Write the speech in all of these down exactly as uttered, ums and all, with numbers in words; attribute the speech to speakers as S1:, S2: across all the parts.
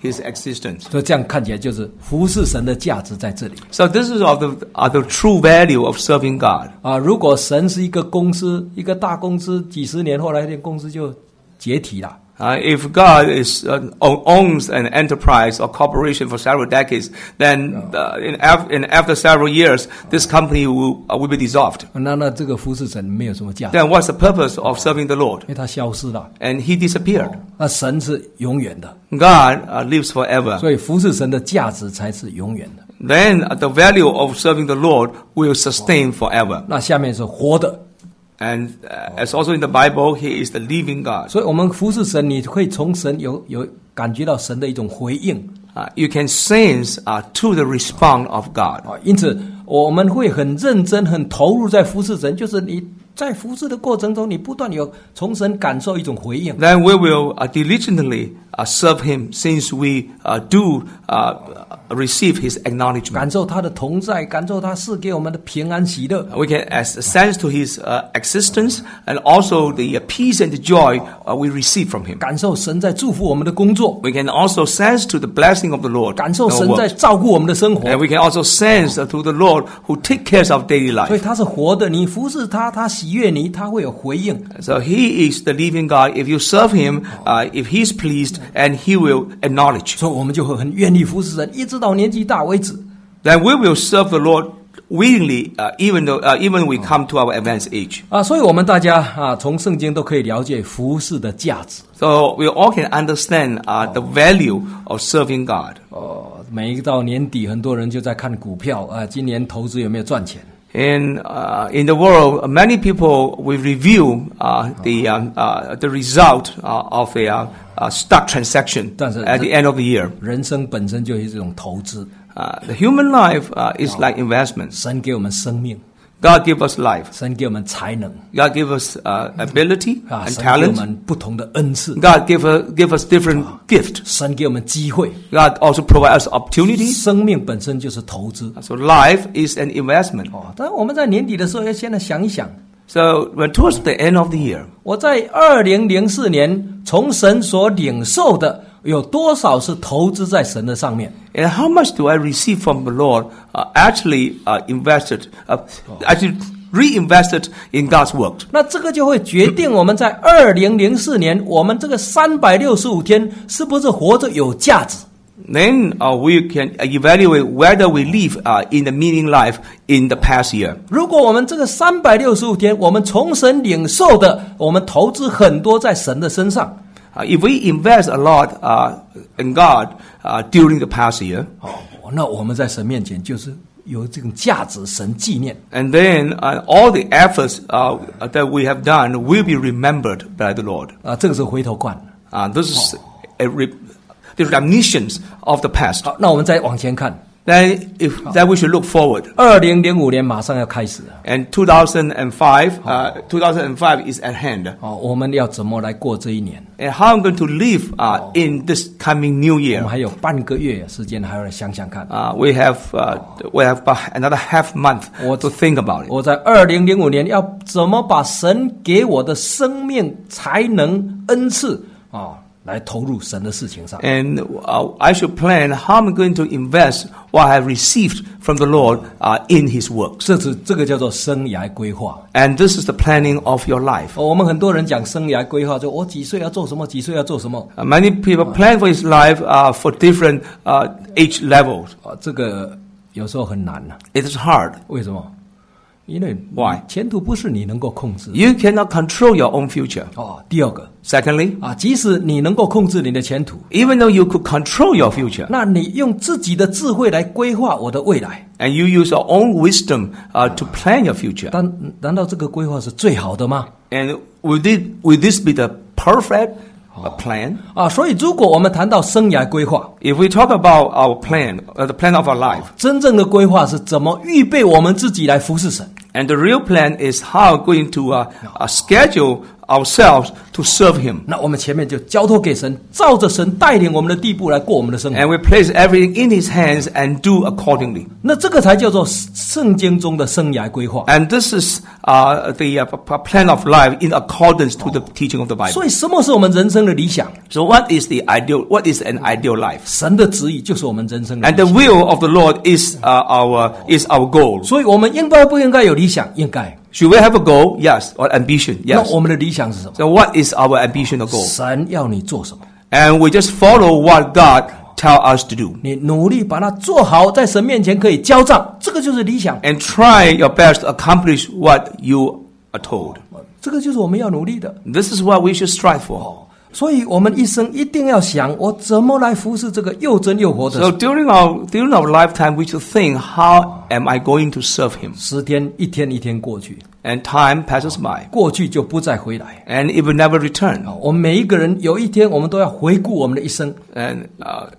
S1: his existence.
S2: 所以这样看起来就是服侍神的价值在这里。
S1: So this is of the, uh, the true value of serving God.
S2: 啊，如果神是一个公司，一个大公司，几十年后来这公司就解体了。
S1: Uh, if God is uh, owns an enterprise or corporation for several decades, then uh, in, af- in after several years, this company will uh, will be dissolved.
S2: 那那这个服侍神没有什么价值，
S1: Then what's the purpose of serving the Lord?
S2: 因为它消失了。
S1: And he disappeared.
S2: 那神是永远的，
S1: God uh, lives forever.
S2: 所以服侍神的价值才是永远的。
S1: Then uh, the value of serving the Lord will sustain forever.
S2: 那下面是活的，
S1: And uh, as also in the Bible, He is the living God.
S2: 所以我们服侍神，你会从神有有感觉到神的一种回应
S1: Uh, you can sense uh, to the response of God.
S2: 啊。因此我们会很认真、很投入在服侍神，就是你在服侍的过程中，你不断有从神感受一种回应。
S1: Then we will uh, diligently uh, serve Him, since we uh, do uh, receive His acknowledgement.
S2: 感受他的同在，感受他赐给我们的平安喜乐。
S1: We can as sense to His uh, existence, and also the uh, peace and the joy uh, we receive from Him.
S2: 感受神在祝福我们的工作，
S1: We can also sense to the blessing of the Lord.
S2: 感受
S1: in our
S2: 神在
S1: work.
S2: 照顾我们的生活
S1: And。we can also sense uh, to the Lord who take care of daily
S2: 所以
S1: life.
S2: 他是活的，你服侍他，他喜悦你，他会有回应。
S1: So He is the living God. If you serve Him, uh, if He is pleased, and He will acknowledge.
S2: 所以我们就会很愿意服侍神，一直到年纪大为止。
S1: Then we will serve the Lord willingly, uh, even though uh, even when we come to our advanced age.
S2: 啊，所以我们大家啊，从圣经都可以了解服侍的价值。
S1: So we all can understand uh, the value of serving God.
S2: 哦，每一到年底，很多人就在看股票啊，今年投资有没有赚钱？
S1: In uh, in the world, many people will review uh, the um, uh, the result uh, of a uh, uh, stock transaction
S2: 但是
S1: at the end of the year.
S2: 人生本身就是这种投资，
S1: Uh, the human life uh, is like investments.
S2: 神给我们生命，
S1: God give us life.
S2: 神给我们才能
S1: God give us uh, ability
S2: 啊，
S1: and
S2: 神给我
S1: talent.
S2: 们不同的恩赐，
S1: God give us give us different gift.
S2: 神给我们机会。
S1: God also provide us opportunities.
S2: 生命本身就是投资
S1: So life is an investment.
S2: 哦。但我们在年底的时候，要现在想一想，
S1: So when towards the end of the year,
S2: 我在二零零四年从神所领受的有多少是投资在神的上面？
S1: and how much do I receive from the Lord uh, actually uh, invested, uh, actually reinvested in God's work?
S2: 那这个就会决定我们在二零零四年，我们这个三百六十五天是不是活着有价值？
S1: Then uh, we can evaluate whether we live uh, in the meaning life in the past year.
S2: 如果我们这个三百六十五天，我们从神领受的，我们投资很多在神的身上，
S1: Uh, if we invest a lot uh, in God uh, during the past year,
S2: 哦，那我们在神面前就是有这种价值，神纪念。
S1: and then uh, all the efforts uh, that we have done will be remembered by the Lord.
S2: 啊，这个是回头看。
S1: Uh, this is a re- the reminiscence of the past.
S2: 好，那我们再往前看，
S1: Then, if that we should look forward.
S2: 二零零五年马上要开始了。
S1: And two thousand five, uh, two thousand five is at hand.
S2: 哦，我们要怎么来过这一年？
S1: And how I'm going to live uh, in this coming new
S2: 我
S1: year.
S2: 们还有半个月时间，还要来想想看。
S1: Uh, we have uh, we have about another half month to think about it.
S2: 我在二零零五年要怎么把神给我的生命、才能、恩赐啊，来投入神的事情上。
S1: And uh, I should plan how I'm going to invest what I have received from the Lord uh, in His works.
S2: 这是这个叫做生涯规划。
S1: And this is the planning of your life.
S2: 哦我们很多人讲生涯规划，就我几岁要做什么，几岁要做什么。
S1: Uh, many people plan for his life uh, for different uh, age levels.
S2: 啊，这个有时候很难呐、
S1: It is hard.
S2: 为什么？因为
S1: Why？
S2: 前途不是你能够控制。
S1: You cannot control your own future.
S2: 哦，第二个
S1: Secondly,
S2: 啊，即使你能够控制你的前途，
S1: even though you could control your future,
S2: 那你用自己的智慧来规划我的未来，
S1: and you use your own wisdom uh, to plan your future,
S2: 但难道这个规划是最好的吗？
S1: and will this, will this be the perfect uh, plan?
S2: 啊，所以如果我们谈到生涯规划，
S1: If we talk about our plan, uh, the plan of our life,
S2: 真正的规划是怎么预备我们自己来服侍神。
S1: and the real plan is how we're going to uh, uh, schedule ourselves to serve Him.
S2: 那我们前面就交托给神，照着神带领我们的地步来过我们的生活。
S1: And we place everything in His hands and do accordingly.
S2: 那这个才叫做圣经中的生涯规划。
S1: And this is uh, the uh, plan of life in accordance to the teaching of the Bible.
S2: 所以什么是我们人生的理想？
S1: So what is the ideal? What is an ideal life?
S2: 神的旨意就是我们人生的
S1: And
S2: 理
S1: the
S2: 想。
S1: will of the Lord is uh, our is our goal.
S2: 所以我们应该不应该有理想？应该。
S1: Should we have a goal? Yes. Or ambition?
S2: 那
S1: Yes.
S2: 我们的理想是什么？
S1: So what is our ambition or goal?
S2: 神要你做什么？
S1: And we just follow what God tell us to do.
S2: 你努力把它做好，在神面前可以交账，这个就是理想。
S1: And try your best to accomplish what you are told.
S2: 这个就是我们要努力的。
S1: This is what we should strive for.
S2: 所以我们一生一定要想，我怎么来服侍这个又真又活的
S1: So
S2: 神。
S1: during our during our lifetime, we should think, how am I going to serve Him?
S2: 时间一天一天过去，
S1: And time passes by,
S2: 过去就不再回来。
S1: and it will never return.
S2: 我们每一个人有一天，我们都要回顾我们的一生。
S1: And uh,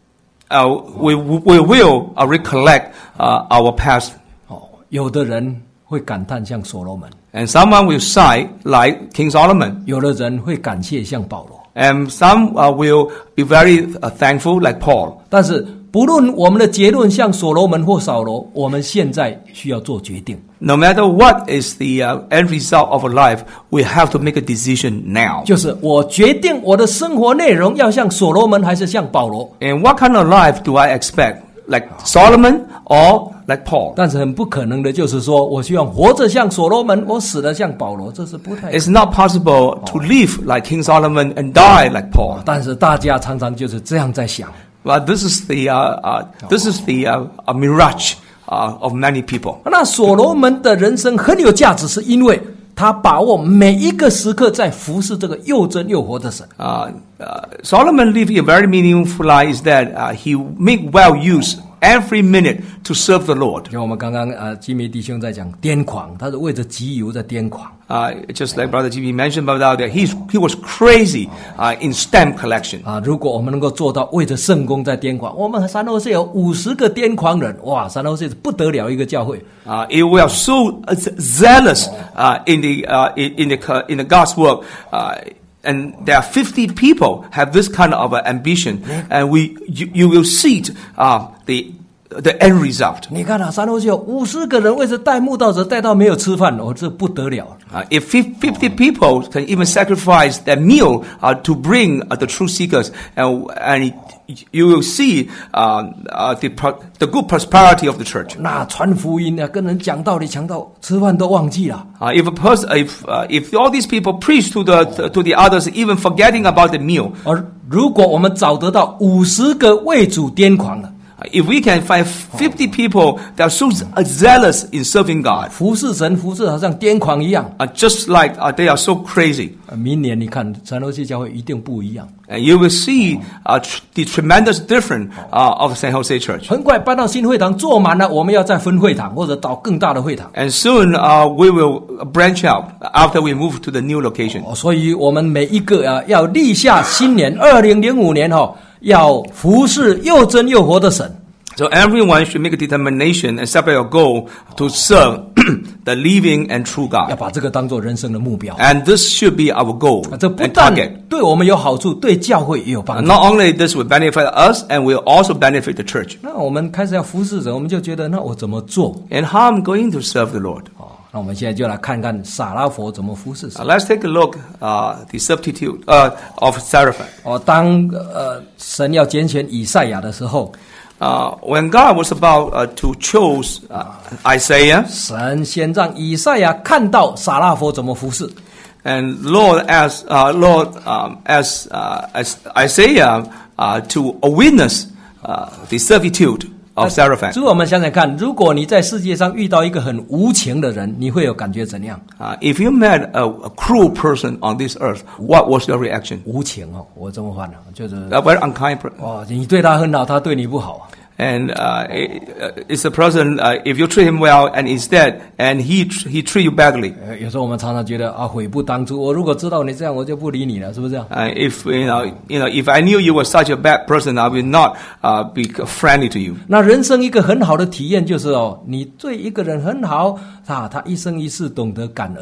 S1: uh, we we will uh, recollect uh, our past.
S2: 哦，有的人会感叹像所罗门，
S1: And someone will sigh like King Solomon,
S2: 有的人会感谢像保罗。
S1: and some uh, will be very uh, thankful like Paul.
S2: 但是不论我们的结论像所罗门或扫罗，我们现在需要做决定。
S1: No matter what is the uh, end result of a life, we have to make a decision now.
S2: 就是我决定我的生活内容要像所罗门还是像保罗。
S1: And what kind of life do I expect? Like Solomon or like Paul?
S2: 但是很不可能的就是说，我希望活着像所罗门，我死得像保罗，这是不太。
S1: It's not possible to live like King Solomon and die like Paul.
S2: 但是大家常常就是这样在想。
S1: But this is the uh, uh, this is the uh, a mirage uh, of many people.
S2: 那所罗门的人生很有价值，是因为他把握每一个时刻在服侍这个又真又活的神。
S1: Uh, uh, Solomon lived a very meaningful life. Is that uh, he make well use every minute to serve the Lord.
S2: 就我们刚刚呃基米弟兄在讲癫狂，他是为着集邮在癫狂。
S1: Uh, just like Brother Jimmy mentioned about that, he he was crazy uh, in stamp collection.
S2: 啊，如果我们能够做到为着圣公在癫狂，我们三楼是有五十个癫狂人，哇，三楼是不得了一个教会。
S1: Uh, if we are so uh, zealous uh, in the uh, in, in the in the God's work, uh, and there are fifty people have this kind of uh, ambition, and we you, you will see uh, the the end result.
S2: 你看啊，三楼是有五十个人为着带慕道者带到没有吃饭，哦，这不得了。
S1: Uh, if fifty people can even sacrifice their meal uh, to bring uh, the truth seekers, and and you will see uh, uh, the pro- the good prosperity of the church.
S2: 那传福音啊，跟人讲道理，讲到吃饭都忘记了。
S1: Uh, if a person, if uh, if all these people preach to the to the others, even forgetting about the meal.
S2: 而如果我们找得到五十个为主癫狂的，
S1: If we can find fifty people that are so zealous in serving God,
S2: 服侍神，服侍好像癫狂一样。
S1: uh, just like uh, they are so crazy,
S2: 啊明年你看三楼系教会一定不一样，
S1: and you will see uh, tr- the tremendous difference uh, of San Jose Church.
S2: 很快搬到新会堂坐满了，我们要再分会堂或者到更大的会堂。
S1: And soon uh, we will branch out after we move to the new location.
S2: 哦，所以我们每一个啊，要立下新年，二零零五年哈、哦，要服侍又真又活的神。
S1: So everyone should make a determination and separate a goal to serve the living and true
S2: 要
S1: God.
S2: 把这个当做人生的目标。
S1: And this should be our goal
S2: 啊，这不
S1: and
S2: 但
S1: target.
S2: 对我们有好处，对教会也有帮
S1: And
S2: 助。
S1: not only this will benefit us, and will also benefit the church.
S2: 那我们开始要服侍神，我们就觉得，那我怎么做？
S1: And how I'm going to serve the Lord.
S2: 哦，那我们现在就来看看撒拉佛怎么服侍神
S1: Uh,。let's take a look uh, the substitute uh, of Seraphim.
S2: 哦，当呃神要拣选以赛亚的时候，
S1: Uh, when God was about uh, to choose uh, Isaiah,
S2: 神先让以赛亚看到撒拉佛怎么服侍。
S1: and Lord asked uh, Lord um, asked uh, as Isaiah uh, to witness uh, the servitude of Seraphim.
S2: 所以我们想想看，如果你在世界上遇到一个很无情的人，你会有感觉怎样？
S1: Uh, if you met a, a cruel person on this earth, what was your reaction?
S2: 无情哦，我这么翻了，就是
S1: A very unkind person.
S2: 哦，你对他很好，他对你不好。
S1: And uh, it, uh, it's a person, uh, if you treat him well and instead, and he he treat you badly.
S2: 呃，有时候我们常常觉得啊，悔不当初。我如果知道你这样，我就不理你了，是不是这样？
S1: Uh, if you know, you know, if I knew you were such a bad person, I will not uh, be friendly to you.
S2: 那人生一个很好的体验就是哦，你对一个人很好，啊，他一生一世懂得感恩。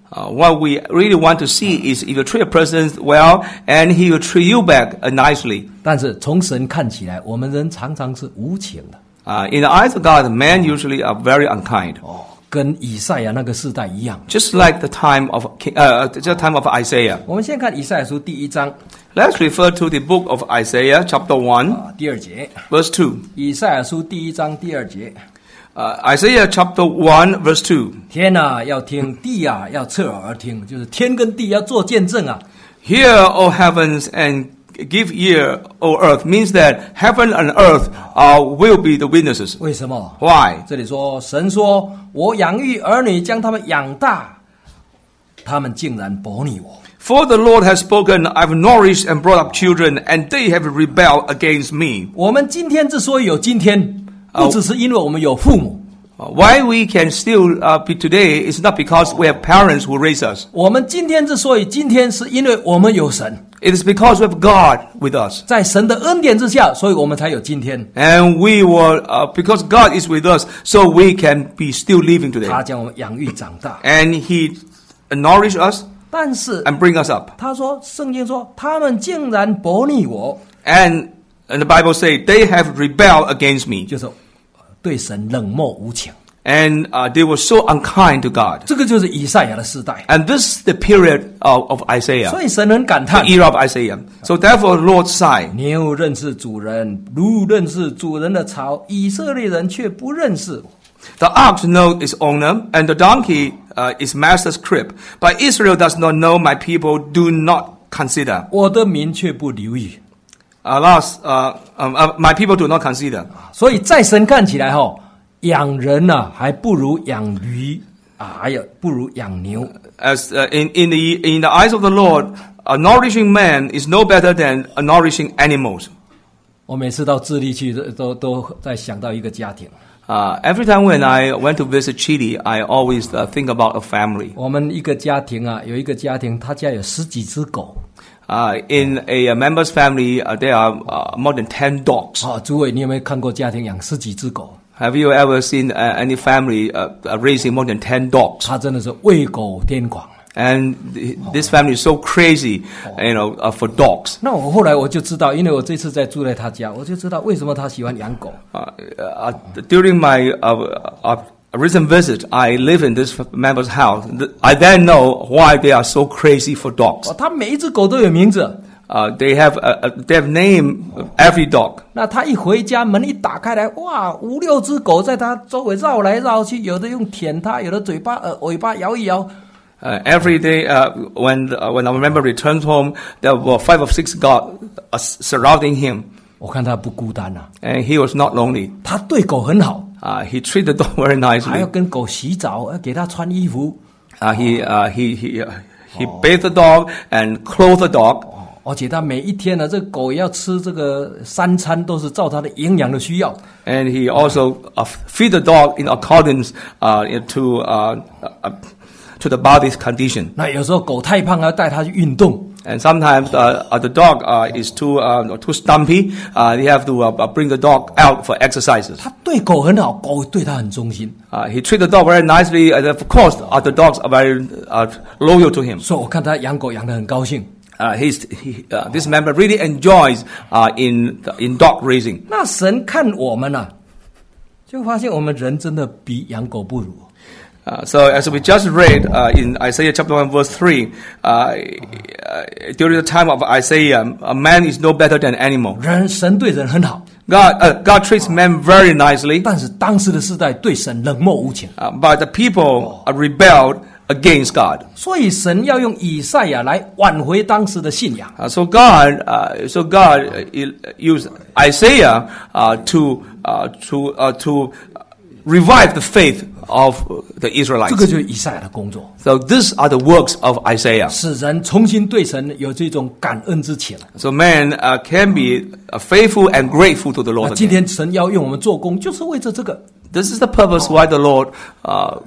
S1: Uh, what we really want to see is if you treat a person well, and he will treat you back uh, nicely.
S2: 但是从神看起来，我们人常常是无情的。
S1: Uh, in the eyes of God, men usually are very unkind.
S2: 哦，跟以赛亚那个世代一样。
S1: Just like the time of King, uh, the time of Isaiah.
S2: 我们先看以赛亚书第一章。
S1: Let's refer to the book of Isaiah, chapter one,
S2: 啊，第二节。
S1: verse two.
S2: 以赛亚书第一章第二节。
S1: Uh, Isaiah chapter one, verse two.
S2: 天啊，要听；地啊，要侧耳而听。就是天跟地要做见证啊。
S1: Hear, O heavens, and give ear, O earth, means that heaven and earth uh, will be the witnesses.
S2: 为什么
S1: Why?
S2: 这里说，神说：“我养育儿女，将他们养大，他们竟然悖逆我。”
S1: For the Lord has spoken, I've nourished and brought up children, and they have rebelled against me.
S2: 我们今天之所以有今天，不只是因为我们有父母。
S1: Uh, Why we can still uh, be today is not because we have parents who raise us.
S2: 我们今天之所以今天，是因为我们有神。
S1: It is because we have God with us.
S2: 在神的恩典之下，所以我们才有今天。
S1: And we were, uh, because God is with us, so we can be still living today.
S2: 他将我们养育长大。
S1: And He nourished us
S2: 但是
S1: and bring us up.
S2: 他说，圣经说，他们竟然悖逆我。
S1: And, and the Bible says, they have rebelled against me.
S2: 就是对神冷漠无情。
S1: And uh, they were so unkind to God.
S2: 这个就是以赛亚的时代。
S1: And this is the period of, of Isaiah.
S2: 所以神很感
S1: The
S2: 叹。
S1: era of Isaiah. So therefore the Lord sighed.
S2: 牛认识主人，鹿认识主人的槽，以色列人却不认识。
S1: The ox knows its owner, and the donkey uh, its master's crib. But Israel does not know, my people do not consider.
S2: 我的民却不留意。
S1: Alas, uh, um, uh, my people do not consider.
S2: 所以在神看起来哈、哦，养人呐、啊、还不如养驴啊，还有不如养牛。
S1: As uh, in in the in the eyes of the Lord, a nourishing man is no better than a nourishing animals.
S2: 我每次到智利去，都都都在想到一个家庭。
S1: Uh, every time when I went to visit Chile, I always uh, think about a family.
S2: 我们一个家庭啊，有一个家庭，他家有十几只狗。
S1: Uh, in a, a member's family, uh, there are uh, more than ten dogs.
S2: 啊，诸位，你有没有看过家庭养十几只狗？
S1: Have you ever seen uh, any family uh, uh, raising more than ten dogs?
S2: 他真的是为狗癫狂。
S1: And th- this family is so crazy, you know, uh, for dogs.
S2: 那我后来我就知道，因为我这次在住在他家，我就知道为什么他喜欢养狗。
S1: Uh, uh, during my uh, uh, recent visit, I live in this member's house. I then know why they are so crazy for dogs.
S2: 哦，他每一只狗都有名字。
S1: Uh, they have uh, uh, they have named every dog.
S2: 那他一回家，门一打开来，哇，五六只狗在他周围绕来绕去，有的用舔他，有的嘴巴呃尾巴摇一摇。
S1: Uh, every day, uh, when uh, when our member returns home, there were five or six dogs uh, surrounding him,
S2: 我看他不孤单啊，
S1: and he was not lonely.
S2: 他对狗很好，
S1: Uh, he treated the dog very
S2: 还要
S1: nicely.
S2: 跟狗洗澡，要给它穿衣服。
S1: Uh, he uh, he he uh, he bathed the dog and clothed the dog.
S2: 而且他每一天呢，这个狗也要吃这个三餐，都是照它的营养的需要。
S1: And he also uh, feed the dog in accordance uh, to uh, uh, to the body's condition.
S2: 那有时候狗太胖，要带它去运动。
S1: And sometimes uh, uh, the dog uh, is too uh, too stumpy. Uh, you have to uh, bring the dog out for exercises.
S2: 他对狗很好，狗对他很忠心。
S1: Uh, he treats the dog very nicely. And of course, other dogs are very uh, loyal to him.
S2: 所以我看他养狗养得很高兴。
S1: Uh, he's, he, uh, this member really enjoys uh, in in dog raising.
S2: 那神看我们啊，就发现我们人真的比养狗不如。
S1: Uh, so as we just read uh, in Isaiah chapter one verse three, uh, uh, during the time of Isaiah, a man is no better than animal.
S2: 人神对人很好，
S1: God, uh, God treats men very nicely,
S2: 但是当时的世代对神冷漠无情，
S1: uh, but the people uh, rebelled against God.
S2: 所以神要用以赛亚来挽回当时的信仰。
S1: Uh, so God, uh, so God uh, used Isaiah uh, to uh, to uh, to revive the faith of the
S2: 这
S1: Israelites.
S2: 个就是以赛亚的工作，
S1: So these are the works of Isaiah.
S2: 使人重新对神有这种感恩之情。
S1: So man uh, can be uh, faithful and grateful to the
S2: 那
S1: Lord.
S2: 今
S1: again.
S2: 天神要用我们做工，就是为着这个，
S1: This is the purpose why the Lord uh,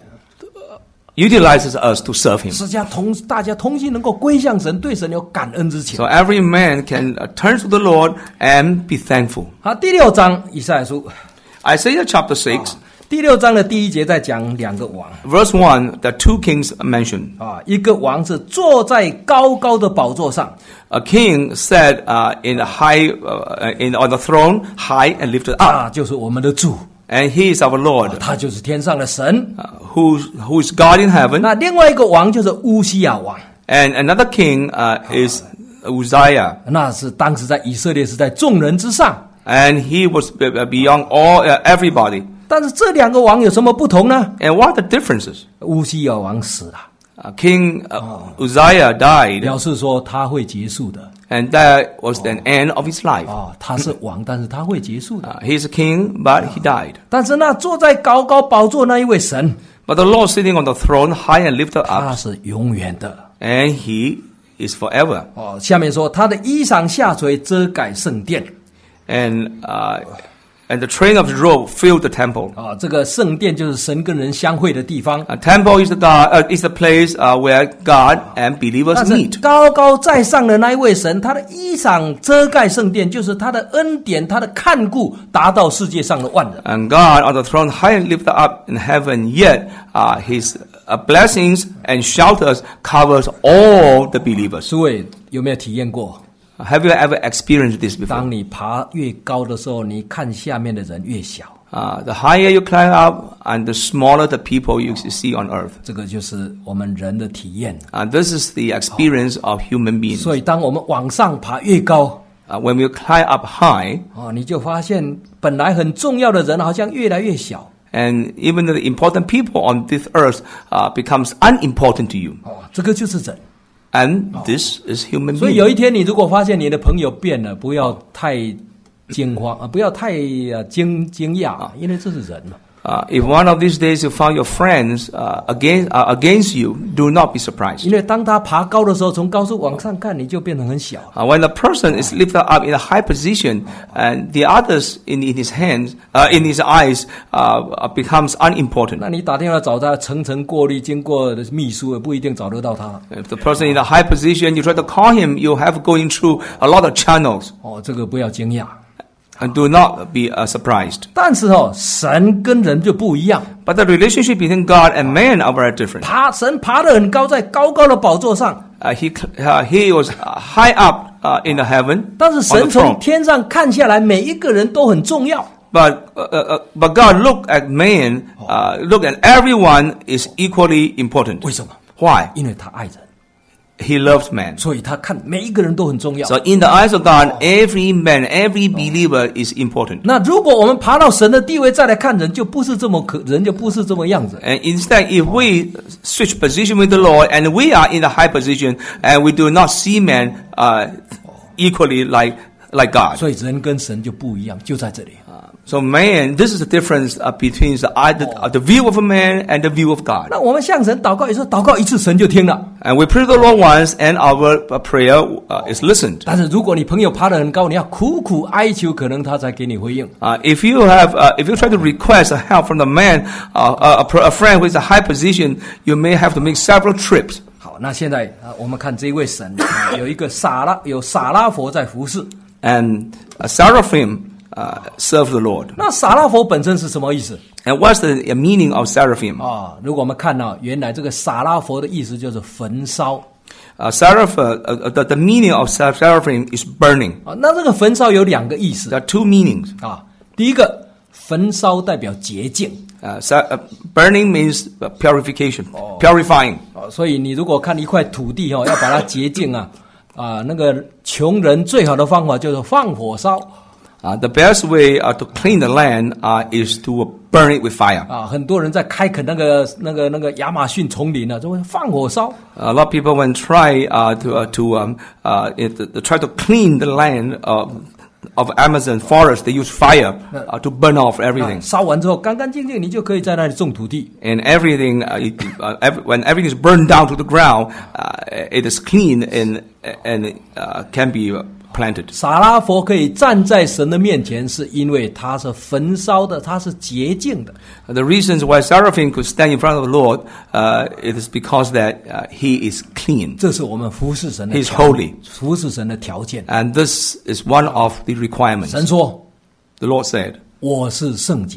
S1: utilizes us to serve Him.
S2: 使家同大家同心能够归向神，对神有感恩之情。
S1: So every man can uh, turn to the Lord and be thankful.
S2: 好，第六章以赛亚书
S1: Isaiah chapter six.
S2: 第六章的第一节在讲两个王
S1: Verse one, there are two kings mentioned.
S2: 啊，一个王是坐在高高的宝座上，
S1: A king sat uh, in a high, uh, in on the throne, high and lifted up,
S2: 啊，就是我们的主，
S1: and he is our Lord,
S2: 他就是天上的神。
S1: uh, who who is God in heaven.
S2: 那另外一个王就是乌西亚王，
S1: And another king uh, is Uzziah,
S2: 那是当时在以色列是在众人之上。
S1: and he was b- b- beyond all uh, everybody.
S2: 但是这两个王有什么不同呢？
S1: And what are the differences?
S2: 乌西亚王死了，
S1: Uh, king uh, Uzziah died,
S2: 表示说他会结束的。
S1: and that was the end of his life.
S2: 啊，他是王，但是他会结束的。
S1: Uh, he's a king, but he died.
S2: 但是那坐在高高宝座那一位神，
S1: But the Lord sitting on the throne, high and lifted
S2: 他
S1: up,
S2: 是永远的。
S1: and he is forever.
S2: 哦，下面说他的衣裳下垂，遮盖圣殿。
S1: And uh, and the train of his robe filled the temple.
S2: 啊，这个圣殿就是神跟人相会的地方。
S1: A temple is the God uh, is the place uh, where God and believers
S2: 但是
S1: meet.
S2: 高高在上的那一位神，他的衣裳遮盖圣殿，就是他的恩典，他的看顾达到世界上的万人。
S1: And God on the throne, high and lifted up in heaven, yet uh, his uh, blessings and shelters covers all the believers.
S2: 诸位有没有体验过？
S1: Have you ever experienced this before?
S2: 当你爬越高的时候，你看下面的人越小。
S1: Uh, the higher you climb up, and the smaller the people you see on earth.
S2: 这个就是我们人的体验。
S1: Uh, this is the experience of human beings.
S2: 所以，当我们往上爬越高，
S1: Uh, when we climb up high,
S2: 哦，你就发现本来很重要的人好像越来越小。
S1: and even the important people on this earth uh, becomes unimportant to you.
S2: 哦，这个就是人。
S1: And this is human
S2: 所以有
S1: being.
S2: 一天，你如果发现你的朋友变了，不要太惊慌啊，不要太呃惊惊讶啊，因为这是人嘛。
S1: Uh, if one of these days you find your friends uh, against uh, against you, do not be surprised.
S2: 因为当他爬高的时候，从高处往上看，你就变得很小。
S1: Uh, when the person is lifted up in a high position, and the others in, in his hands, uh, in his eyes, uh, becomes unimportant.
S2: 那你打电话找他，层层过滤，经过秘书，也不一定找得到他。
S1: If the person in a high position, you try to call him, you have going through a lot of channels.
S2: 哦，这个不要惊讶。
S1: And do not be uh, surprised.
S2: 但是哦，神跟人就不一样。
S1: But the relationship between God and man are very different.
S2: 爬神爬得很高，在高高的宝座上。
S1: Uh, he uh, he was high up uh, in the heaven
S2: 但是
S1: on
S2: 神
S1: the
S2: 从
S1: throne.
S2: 天上看下来，每一个人都很重要。
S1: But uh, uh, but God look at man, uh, look at everyone is equally important.
S2: 为什么？
S1: Why?
S2: 因为他爱人，
S1: He loves man.
S2: 所以他看每一个人都很重要。
S1: So in the eyes of God, every man, every believer is important.
S2: 那如果我们爬到神的地位再来看人，就不是这么可，人就不是这么样子。
S1: And instead, if we switch position with the Lord and we are in the high position and we do not see man uh, equally like like God.
S2: 所以人跟神就不一样，就在这里。
S1: So man, this is the difference uh, between the, eye- the, uh, the view of a man and the view of God.
S2: 那我们向神祷告，也说祷告一次神就听了。
S1: And we pray to the Lord once and our uh, prayer uh, is listened.
S2: 但是如果你朋友爬得很高，你要苦苦哀求，可能他才给你回应。
S1: Uh, if you have, uh, if you try to request help from the man, uh, a, a, a friend with a high position, you may have to make several trips.
S2: 好，那现在啊，我们看这一位神，啊有一个撒拉，有撒拉佛在服侍。
S1: And uh, seraphim uh, serve the Lord.
S2: 那撒拉佛本身是什么意思
S1: And what's the uh, meaning of seraphim?
S2: 啊？如果我们看到原来这个撒拉佛的意思就是焚烧
S1: Uh, seraph, uh, uh, the, the meaning of ser- seraphim is burning.
S2: 啊。那这个焚烧有两个意思
S1: There are two meanings.
S2: 啊。第一个，焚烧代表洁净
S1: Uh, ser- uh, burning means uh, purification, purifying.
S2: 啊，所以你如果看一块土地哦，要把它洁净啊啊，那个穷人最好的方法就是放火烧
S1: Uh, the best way uh, to clean the land uh, is to burn it with fire.
S2: 啊。很多人在开垦那个那个那个亚马逊丛林啊，就会放火烧。
S1: A lot of people when try uh, to uh, to um, uh, it, to try to clean the land uh, of Amazon forest, they use fire uh, to burn off everything.
S2: 烧完之后干干净净，你就可以在那里种土地。
S1: And everything, uh, it, uh, every, when everything is burned down to the ground, uh, it is clean and and uh, can be planted.
S2: 撒拉佛可以站在神的面前，是因为他是焚烧的，他是洁净的。
S1: The reasons why seraphim could stand in front of the Lord, uh, it is because that uh, He is clean.
S2: 这是我们服侍神的
S1: He is
S2: 条
S1: holy.
S2: 服侍神的条件。
S1: And this is one of the requirements.
S2: 神说
S1: The Lord said,
S2: 我是圣洁的，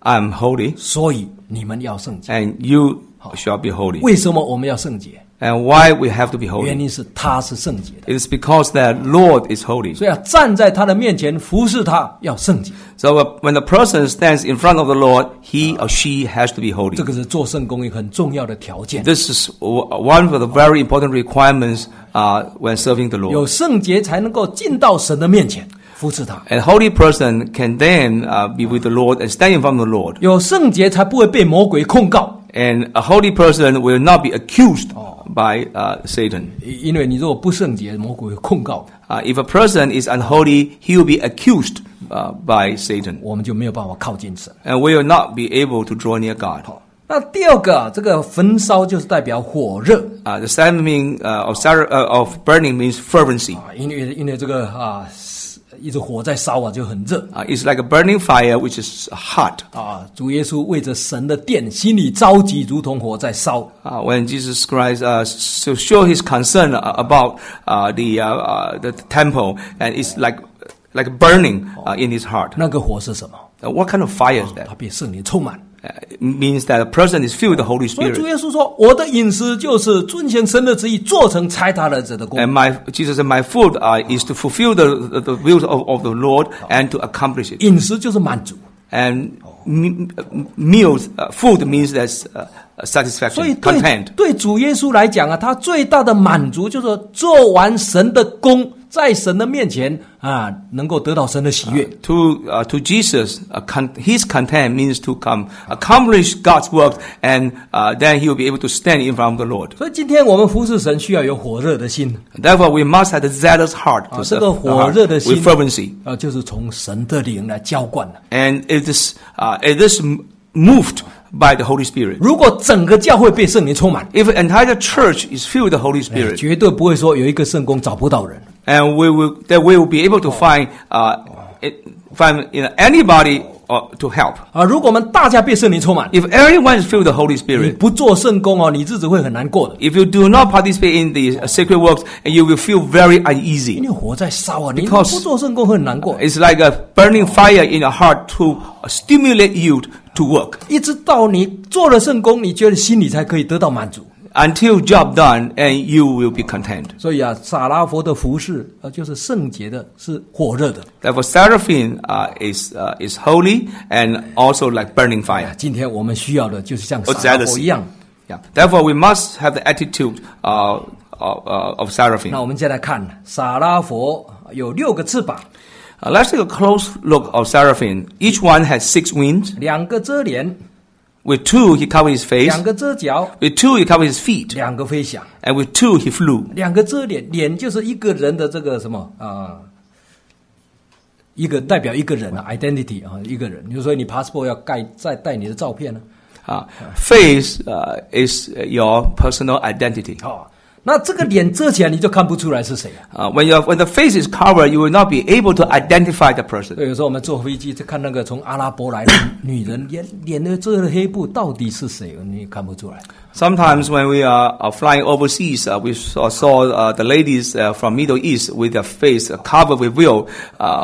S1: I'm holy,
S2: 所以你们要圣洁。
S1: and you shall be holy.
S2: 为什么我们要圣洁？
S1: And why we have to be
S2: 原
S1: holy?
S2: 因是他是圣洁的，
S1: It is because that Lord is holy.
S2: 所以要站在他的面前服侍他，要圣洁。
S1: So uh, when the person stands in front of the Lord, he or she has to be holy.
S2: 这个是做圣工一个很重要的条件。
S1: This is w- one of the very important requirements uh, when serving the
S2: 有
S1: Lord.
S2: 圣洁才能够进到神的面前服侍他，
S1: A holy person can then uh, be with the Lord and stand in front of the Lord.
S2: 有圣洁才不会被魔鬼控告。
S1: And a holy person will not be accused by uh, Satan.
S2: 因为你如果不圣洁，魔鬼会控告，
S1: Uh, if a person is unholy, he will be accused uh, by Satan.
S2: 我们就没有办法靠近神。
S1: And we will not be able to draw near God.
S2: 那第二个，这个焚烧就是代表火热
S1: Uh, the second meaning uh, of, sar- uh, of burning means fervency.
S2: 啊，因为因为这个啊，一直火在烧啊，就很热
S1: Uh, it's like a burning fire which is hot.
S2: 啊。主耶稣为着神的殿，心里着急，如同火在烧。
S1: Uh, when Jesus Christ uh, to show his concern uh, about uh, the uh, uh, the temple, and it's like like burning uh, in his heart.
S2: 那个火是什么？
S1: Uh, what kind of fire is
S2: 他
S1: that?
S2: 被圣灵充满。
S1: Uh, it means that a person is filled with the Holy
S2: 所以主
S1: Spirit.
S2: 耶稣说：“我的饮食就是遵行神的旨意，做成差他儿子的工。”
S1: And my Jesus said, my food uh, is to fulfill the the, the will of, of the Lord and to accomplish it.
S2: 饮食就是满足。
S1: And me, meals, uh, food means that's uh,
S2: 所以
S1: satisfaction,
S2: 对
S1: content.
S2: 对主耶稣来讲啊，他最大的满足就是做完神的工，在神的面前啊，能够得到神的喜悦。
S1: To uh, to Jesus, uh, con- his content means to come accomplish God's work, and uh, then he will be able to stand in front of the Lord.
S2: 所以今天我们服侍神需要有火热的心
S1: Therefore, we must have the zealous heart to
S2: 啊，
S1: serve
S2: 这个
S1: the
S2: 火
S1: heart
S2: 热的心
S1: with fervency,
S2: 啊，就是从神的灵来浇灌的。
S1: and it is uh, it is moved by the Holy Spirit.
S2: 如果整个教会被圣灵充满，
S1: If an entire church is filled with the Holy Spirit,
S2: 绝对不会说有一个圣工找不到人。
S1: and we will that we will be able to find uh, it, find you know, anybody uh, to help.
S2: 啊，如果我们大家被圣灵充满，
S1: If everyone is filled with the Holy
S2: 你
S1: Spirit,
S2: 不做圣工哦，你日子会很难过的，
S1: if you do not participate in the uh, sacred works, and you will feel very
S2: 因
S1: uneasy.
S2: 为火在烧啊，你
S1: Because-
S2: 不做圣工会很难过。
S1: It's like a burning fire in your heart to uh, stimulate you to work
S2: 一直到你做了圣工，你觉得心里才可以得到满足。
S1: until job done, and you will be content.
S2: 所以啊，撒拉佛的服饰啊，就是圣洁的，是火热的。
S1: Therefore, seraphim uh, is uh, is holy and also like burning fire.
S2: 今天我们需要的就是像
S1: Or
S2: 撒拉佛
S1: jealousy.
S2: 一样。
S1: Yeah. Therefore, we must have the attitude uh, of, uh, of seraphim.
S2: 那我们再来看撒拉佛有六个翅膀，
S1: Uh, let's take a close look of seraphim. Each one has six wings.
S2: 两个遮脸，
S1: With two, he covered his face.
S2: 两个遮脚，
S1: With two, he covered his feet.
S2: 两个飞翔。
S1: And with two, he flew.
S2: 两个遮脸，脸就是一个人的这个什么啊、一个代表一个人啊 ，identity 啊，一个人。比如说你 passport 要盖再带你的照片呢、
S1: Uh, face uh, is your personal identity.
S2: 哦，那这个脸遮起来，你就看不出来是谁啊。
S1: Uh, when, your, when the face is covered, you will not be able to identify the person.
S2: 对，有时候我们坐飞机就看那个从阿拉伯来的女人，脸脸都遮了黑布，到底是谁？你也看不出来。
S1: Sometimes when we are, are flying overseas, uh, we saw, saw uh, the ladies uh, from Middle East with their face uh, covered with veil, uh,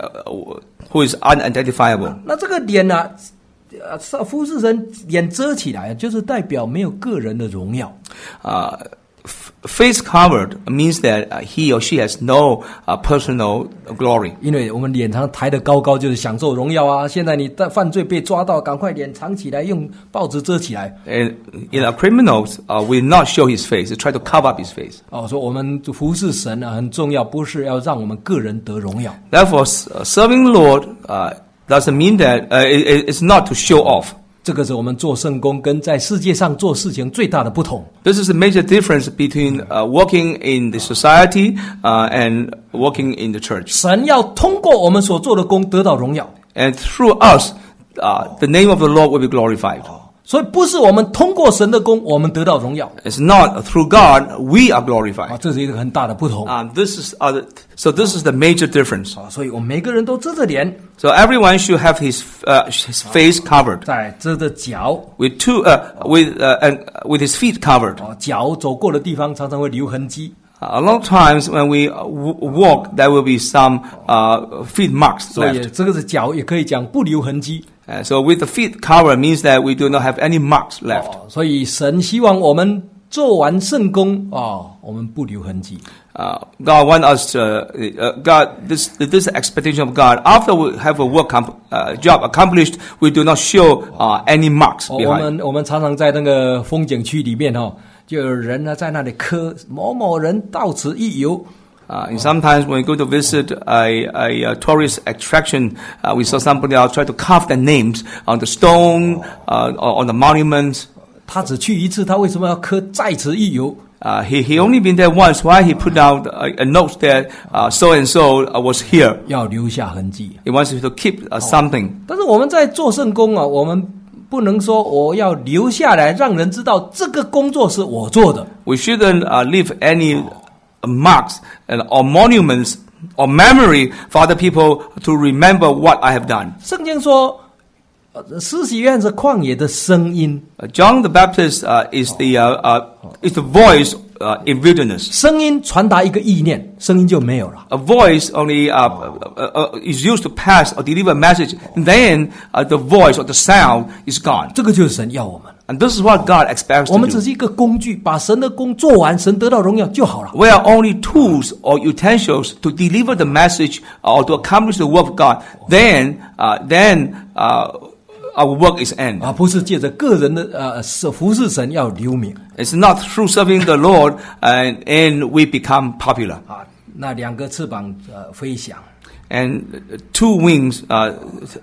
S1: who is unidentifiable.
S2: 那这个脸呢、啊，呃，服侍人脸遮起来，就是代表没有个人的荣耀。
S1: Uh, f- face covered means that uh, he or she has no uh, personal glory.
S2: 因为我们脸常抬得高高，就是享受荣耀啊。现在你在犯罪被抓到，赶快脸藏起来，用报纸遮起来。
S1: And you know, criminals uh, will not show his face; they try to cover up his face.
S2: 哦，说我们服侍神啊很重要，不是要让我们个人得荣耀。
S1: Therefore, s- uh, serving the Lord uh, doesn't mean that uh, it, it's not to show off.
S2: 这个是我们做圣工跟在世界上做事情最大的不同。
S1: This is a major difference between uh, working in the society uh, and working in the church.
S2: 神要通过我们所做的工得到荣耀，
S1: And through us, uh, the name of the Lord will be glorified.
S2: 所以不是我们通过神的工我们得到荣耀
S1: It's not through God we are
S2: 啊，
S1: glorified.
S2: 这是一个很大的不同
S1: Uh, this is other, so this is the major difference.
S2: 啊。所以我们每个人都遮着脸，
S1: So everyone should have his uh, his face covered
S2: 再遮着脚
S1: with two uh, with uh, and with his feet covered.
S2: 啊，脚走过的地方常常会留痕迹。
S1: A lot of times when we uh, w- walk, there will be some uh, feet marks
S2: 所以
S1: left.
S2: 这个是脚，也可以讲不留痕迹。
S1: Uh, so with the feet covered means that we do not have any marks left.
S2: 哦，所以神希望我们做完圣工哦，我们不留痕迹。
S1: Uh, God want us to, uh, God, this, this expectation of God. After we have a work comp, uh, job accomplished, we do not show uh, any marks
S2: 哦，我
S1: behind.
S2: 们我们常常在那个风景区里面哦，就有人呢在那里刻某某人到此一游。
S1: Uh, and sometimes when we go to visit a, a, a tourist attraction, uh, we saw somebody else try to carve their names on the stone, uh, or on the monuments.
S2: 他只去一次，他为什么要刻在此一游？
S1: Uh, he, he only been there once. Why he put out a, a note that uh, so and so was here?
S2: 要留下痕迹。
S1: He wants you to keep uh, something.
S2: 但是我们在做圣工啊，我们不能说我要留下来，让人知道这个工作是我做的。
S1: We shouldn't uh, leave any marks and, or monuments or memory for other people to remember what I have done.
S2: 圣经说，呃施洗约翰是旷野的声音，
S1: Uh, John the Baptist uh, is the uh, uh, is the voice uh, in wilderness.
S2: 声音传达一个意念，声音就没有了。
S1: A voice only uh, uh, uh, is used to pass or deliver a message. Then uh, the voice or the sound is gone.
S2: 这个就是神要我们，
S1: And this is what God expects
S2: 我
S1: to
S2: 们只
S1: do.
S2: 是一个工具，把神的工做完，神得到荣耀就好了。
S1: We are only tools or utensils to deliver the message or to accomplish the work of God. Then, uh, then uh, our work is end.
S2: 啊，不是借着个人的呃是服侍神要留名
S1: It's not through serving the Lord and, and we become popular.
S2: 啊。那两个翅膀呃飞翔
S1: And two wings, uh,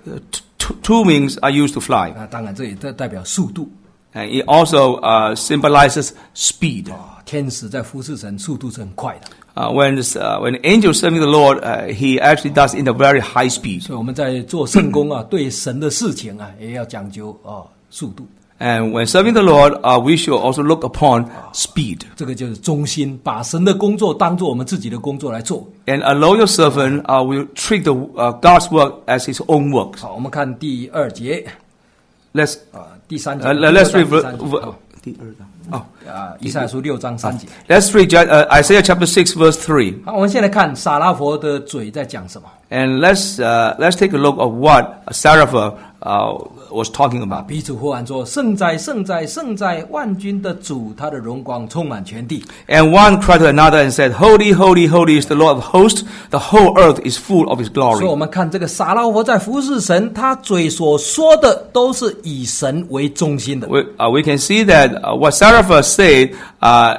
S1: two, two wings are used to fly.
S2: 啊，当然这也代代表速度
S1: And it also uh, symbolizes speed.
S2: 啊。天使在服侍神速度是很快的，
S1: Uh, when this, uh, when an angel is serving the Lord, uh, he actually does in a very high speed.
S2: 所以我们在做圣工啊，对神的事情啊，也要讲究啊速度。
S1: And when serving the Lord, uh, we should also look upon speed.
S2: 这个就是忠心，把神的工作当做我们自己的工作来做。
S1: And a loyal servant uh, will treat the, uh, God's work as his own works.
S2: 好，我们看第二节
S1: Let's
S2: 啊，第三节
S1: uh, let's
S2: 第
S1: read
S2: 二章
S1: ver-
S2: 第三节
S1: ver- 第二章。Oh.
S2: 啊，以赛亚书六章三节。
S1: Let's read uh, Isaiah chapter six, verse three.
S2: 好，我们现在看撒拉佛的嘴在讲什么。
S1: And let's uh, let's take a look at what Sarapha uh, was talking about.
S2: 彼此呼喊说：“圣哉，圣哉，圣哉！万军的主，他的荣光充满全地。
S1: And one cried to another and said, Holy, holy, holy is the Lord of hosts. The whole earth is full of his ”
S2: 所以，我
S1: glory.
S2: 们看这个撒拉佛在服侍神，他嘴所说的都是以神为中心的。
S1: We, uh, we can see that uh, what Sarapha said uh,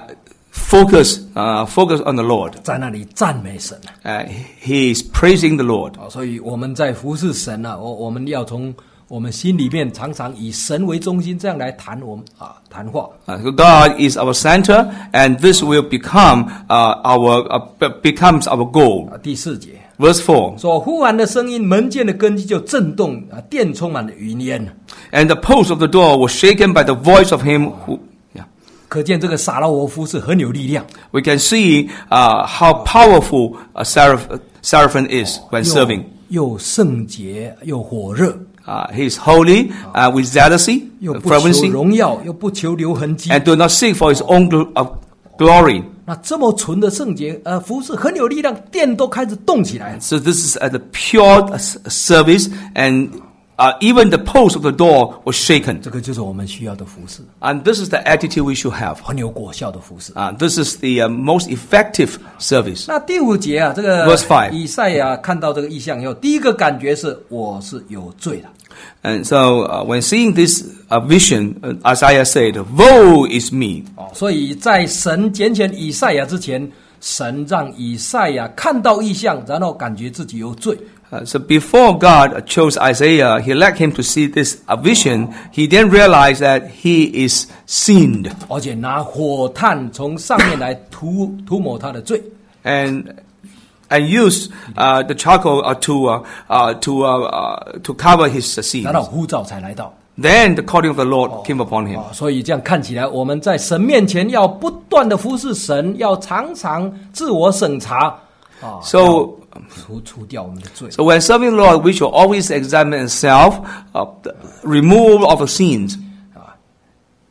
S1: focus uh, focus on the Lord.
S2: 在那里赞美神
S1: Uh, he is praising the Lord.
S2: 啊！所以我们在服侍神啊，我我们要从我们心里面常常以神为中心，这样来谈我们啊谈话。
S1: Uh, so God is our center, and this will become uh, our uh, be- becomes our goal.
S2: 啊，第四节
S1: Verse four.
S2: 说：“呼喊的声音，门键的根基就震动啊，殿充满了云烟。”
S1: And the post of the door was shaken by the voice of him who. Yeah.
S2: 可见这个撒拉佛夫是很有力量，
S1: We can see uh, how powerful a seraph, seraphim is when
S2: 又
S1: serving.
S2: 又圣洁又火热，
S1: Uh, he is holy uh, with zealousy,
S2: 又
S1: uh,
S2: 不求
S1: fervency,
S2: 荣耀，又不求留痕迹。
S1: and do not seek for his own gl- uh, glory.
S2: 那这么纯的圣洁，呃，服侍很有力量，殿都开始动起来。
S1: So this is uh, the pure uh, s- service, and uh, even the post of the door was shaken.
S2: 这个就是我们需要的服侍，
S1: And this is the attitude we should have.
S2: 很有果效的服侍。
S1: Uh, this is the uh, most effective service.
S2: 那第五节啊，这个
S1: Verse five
S2: 以赛亚看到这个异象以后，第一个感觉是我是有罪的。
S1: And so uh, when seeing this uh, vision, uh, Isaiah said, Woe is me.
S2: 哦，所以在神拣选以赛亚之前，神让以赛亚看到异象，然后感觉自己有罪。
S1: Uh, so before God chose Isaiah, he led him to see this uh, vision. He then realized that he is sinned.
S2: 而且拿火炭从上面来涂涂抹他的罪。
S1: And and use uh, the charcoal uh, to uh, uh, to uh, uh, to cover his uh, sins.
S2: 然后呼召才来到。
S1: Then the calling of the Lord came upon him.
S2: 啊，所以这样看起来，我们在神面前要不断的服侍神，要常常自我审查啊，
S1: So
S2: 要除除掉我们的罪。
S1: so when serving the Lord, we should always examine ourselves, uh, the removal of the sins.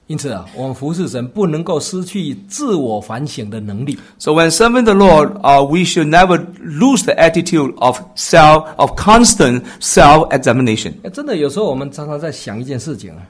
S2: 因此啊，我们服侍神不能够失去自我反省的能力。
S1: So when serving the Lord, uh, we should never lose the attitude of self, of constant self-examination.
S2: 真的，有时候我们常常在想一件事情啊，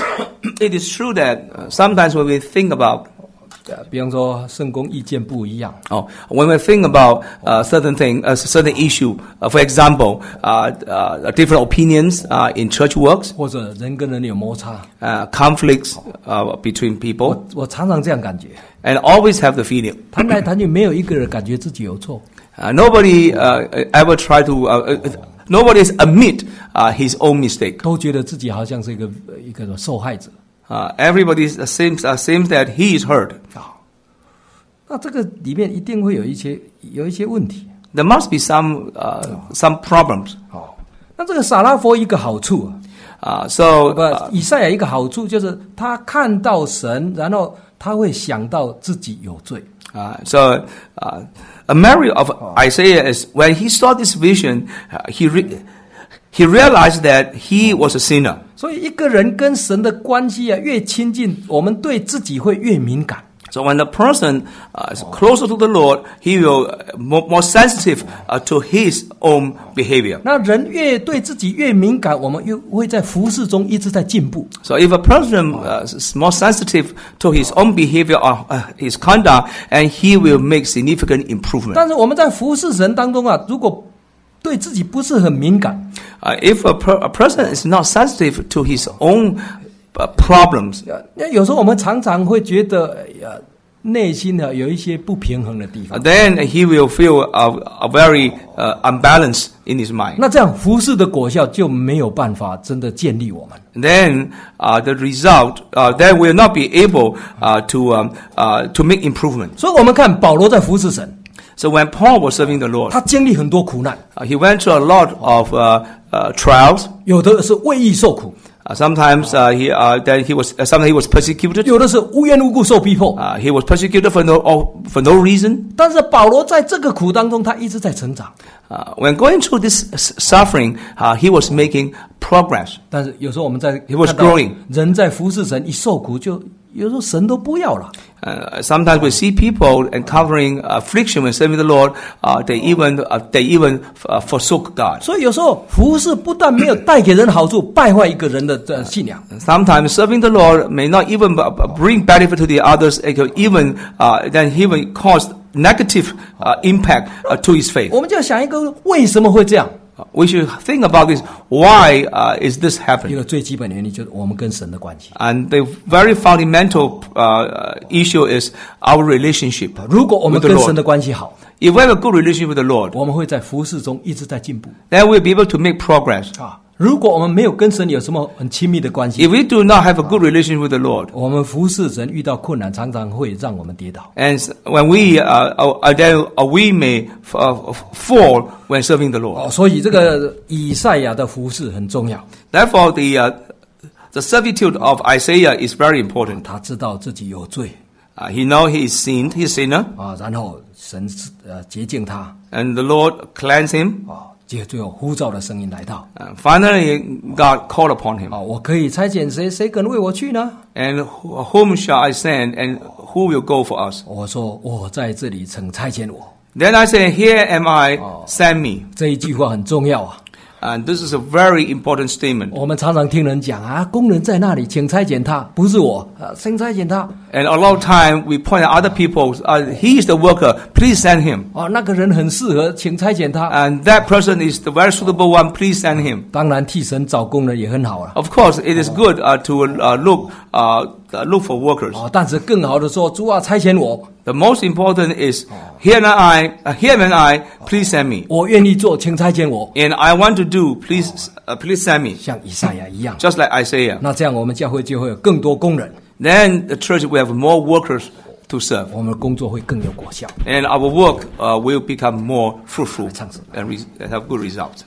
S1: It is true that uh, sometimes when we think about,
S2: 呃比方说圣公意见不一样，
S1: oh, when we think about uh, certain thing, a certain issue, uh, for example, uh, uh, different opinions uh, in church works,
S2: 或者人跟人有摩擦，
S1: uh, conflicts uh, between people,
S2: 我我常常这样感觉，
S1: and always have the feeling.
S2: 谈来谈去，没有一个人感觉自己有错。
S1: Uh, nobody uh, ever try to, uh, uh, nobody admit uh, his own mistake.
S2: 都觉得自己好像是一个一个受害者
S1: Uh, everybody seems uh, seems that he is hurt.
S2: 啊。那这个里面一定会有一些有一些问题。
S1: There must be some uh, some problems.
S2: 哦，那这个撒拉佛一个好处啊，
S1: Uh, so
S2: 不
S1: uh,，
S2: 以赛亚一个好处就是他看到神，然后他会想到自己有罪。
S1: uh, so uh, a merit of Isaiah is when he saw this vision, uh, he re- he realized that he was a sinner.
S2: 所以一个人跟神的关系啊越亲近，我们对自己会越敏感。
S1: So when the person uh, is closer to the Lord, he will uh, more, more sensitive uh, to his own behavior.
S2: 那人越对自己越敏感，我们越会在服事中一直在进步。
S1: So if a person uh, is more sensitive to his own behavior or uh, his conduct, and he will make significant improvement.
S2: 但是我们在服事神当中啊，如果对自己不是很敏感，
S1: Uh, if a, per, a person is not sensitive to his own uh, problems,
S2: 那有时候我们常常会觉得呃内心呢有一些不平衡的地
S1: uh,
S2: 方。
S1: then he will feel a, a very uh, unbalanced in his mind.
S2: 那这样服事的果效就没有办法真的建立我们。
S1: Then uh, the result, uh, then will not be able uh, to um, uh, to make improvement.
S2: 所以我们看保罗在服事神，
S1: So when Paul was serving the Lord,
S2: 他经历很多苦难，
S1: uh, he went through a lot of uh, uh, trials.
S2: 有的是为义受苦，
S1: Uh, sometimes uh, he uh, then he was uh, sometimes he was persecuted.
S2: 有的是无缘无故受逼迫。
S1: Uh, he was persecuted for no oh, for no reason.
S2: 但是保罗在这个苦当中，他一直在成长。
S1: Uh, when going through this s- suffering, uh, he was making progress.
S2: 但是有时候我们在
S1: He was
S2: 看到
S1: growing.
S2: 人在服侍神一受苦，就有时候神都不要了。
S1: Uh, sometimes we see people encountering affliction when serving the Lord. Uh, they even uh, they even uh, forsook God.
S2: 所以有时候服侍不但没有带给人好处，败坏一个人的呃信仰。
S1: Sometimes serving the Lord may not even b- b- bring benefit to the others. It could even uh, then even cause negative uh, impact uh, to his faith.
S2: 我们就要想一个为什么会这样？
S1: Uh, We should think about this. Why uh, is this
S2: 一
S1: happening?
S2: 个最基本的原因就是我们跟神的关系。
S1: And the very fundamental uh, issue is our relationship
S2: 如果我们
S1: with the
S2: 跟神
S1: Lord.
S2: 的关系好，
S1: If we have a good relationship with the Lord,
S2: 我们会在服侍中一直在进步
S1: then we'll be able to make progress.
S2: 啊。如果我们没有跟神有什么很亲密的关系，
S1: If we do not have a good relationship with the Lord,
S2: 我们服侍神遇到困难，常常会让我们跌倒。
S1: and when we uh, uh, then uh, we may f- uh, fall when serving the
S2: 哦，
S1: Lord.
S2: 所以这个以赛亚的服侍很重要。
S1: Therefore, the uh, the servitude of Isaiah is very important.
S2: 他知道自己有罪
S1: Uh, he know he is sinned, he is sinner,
S2: 啊，然后神呃洁净他
S1: and the Lord cleansed him.
S2: 啊，结果最后呼召的声音来到
S1: Uh, finally, God called upon him.
S2: 啊，我可以差遣谁？谁肯为我去呢？
S1: And wh- whom shall I send, and who will go for us?
S2: 我说我在这里，请差遣我。
S1: Then I say, Here am I, send me.
S2: 这一句话很重要啊。
S1: And this is a very important statement.
S2: 我们常常听人讲啊，工人在那里，请差遣他，不是我啊，请差遣他
S1: And a lot of time we point at other people, uh, he is the worker, please send him.
S2: 啊，那个人很适合，请差遣他。
S1: And that person is the very suitable one, please send him.
S2: 当然替神找工人也很好了
S1: Of course, it is good uh, to uh, look uh, uh, look for workers.
S2: 啊，但是更好的说，主啊，差遣我，
S1: The most important is, here am I, uh, here am I, please send me.
S2: 我愿意做，请差遣我，
S1: And I want to do, please, uh, please send me.
S2: 像以赛亚一样。
S1: Just like Isaiah.
S2: 那这样我们教会就会有更多工人，
S1: Then the church will have more workers to serve.
S2: 我们的工作会更有果效。
S1: And our work uh, will become more fruitful
S2: 唱诗。
S1: and, re- and have good results.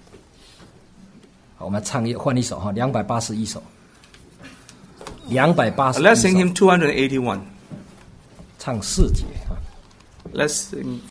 S2: 好，我们唱一换一首哈，两百八十一首，两百八十
S1: Let's
S2: 一
S1: sing
S2: 首，
S1: him two hundred eighty-one.
S2: 唱四节啊。
S1: Let's sing